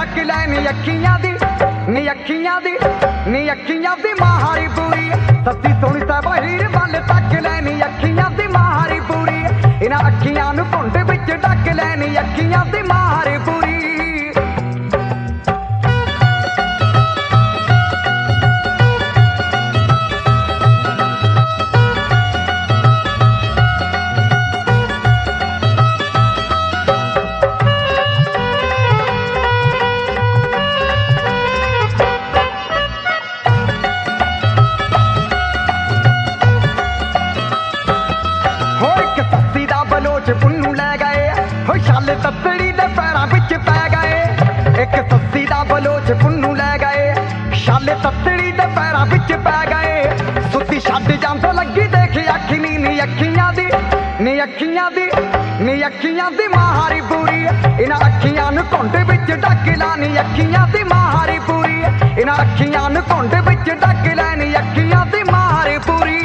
ढक लैनी अखियां दी नी अखियां दी नी अखियां दी माहारी पूरी सत्ती सोहनी साहिबा हीर वल तक लैनी अखियां दी माहारी पूरी इन्हां अखियां नूं घुंड विच ढक लैनी अखियां दी माहारी पूरी बलोच पुन्नू लै गए हो छल तत्तड़ी दे पैरां विच पै गए एक सस्सी दा बलोच पुन्नू लै गए छल तत्तड़ी दे पैरां विच पै गए सुत्ती छड्ड जांदे लगी देख अखी नी अखियां दी नी अखियां दी नी अखियां दी माहारी पूरी इन्हां अखियां नूं घुंड विच ढक लानी अखियां दी माहारी पूरी इन्हां अखियां नूं घुंड विच ढक लैनी अखियां दी माहारी पूरी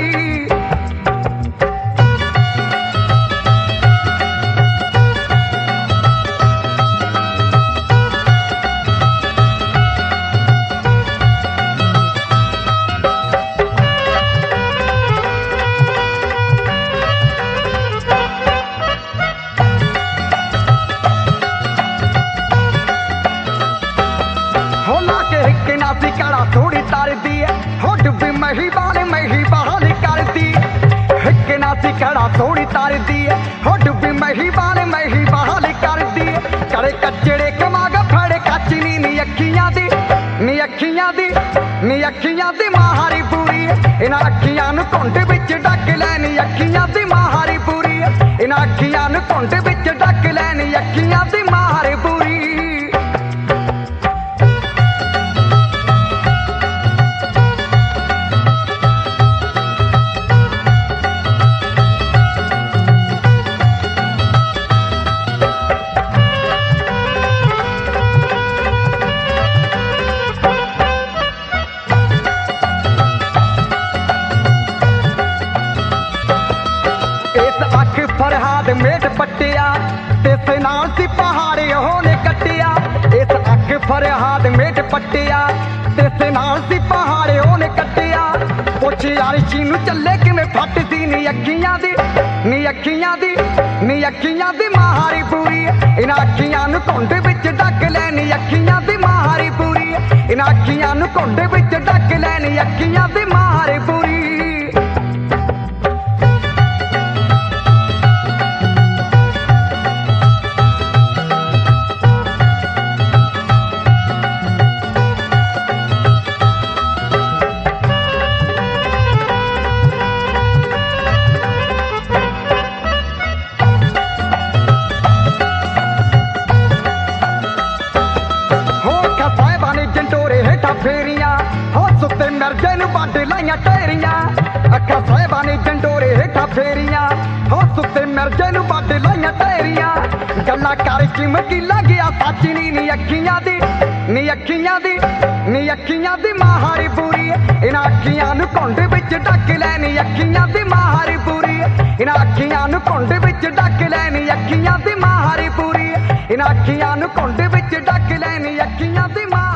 नासी कड़ा थोड़ी तरदी हो डुबी मही बहाल करदी हिक नासी कड़ा थोड़ी तरदी हो डुबी मही बहाल करदी करे कचड़े कमाग फड़े कच नी अखियां दी नी अखियां दी नी अखियां दी माहारी पूरी इन्हां अखियां नूं घुंड विच ढक लैनी अखियां दी माहारी पूरी इन्हां अखियां नूं घुंड विच ढक लैनी अखियां दी माहारी पूरी फरहाद मेट पट्टिया ते नाल सी पहाड़ होने कट्टिया इस अख फरहाद मेट पट्टिया ते नाल सी पहाड़ होने कट्टिया पुछ यारशी नूं चले किवें फट सी नी अखियां दी नी अखियां दी नी अखियां दी माहारी पूरी इन्हां अखियां नूं घुंड विच ढक लैनी अखियां दी माहारी पूरी इन्हां अखियां नूं घुंड विच ढक लैनी अखियां दी माहारी पूरी फेरियां हो सुते मिर्जे नूं वड लाइयां ढेरियां अखा साहिबा ने जंडोरे हेठा फेरियां हो सुते मिर्जे नूं वड लाइयां ढेरियां गल्लां कर चिमकीला गया सच नी अखियां दी नी अखियां दी नी अखियां दी माहारी पूरी इन्हां अखियां नूं घुंड विच ढक लैनी अखियां दी माहारी पूरी इन्हां अखियां नूं घुंड विच ढक लैनी अखियां दी माहारी पूरी इन्हां अखियां नूं घुंड विच ढक लैनी अखियां दी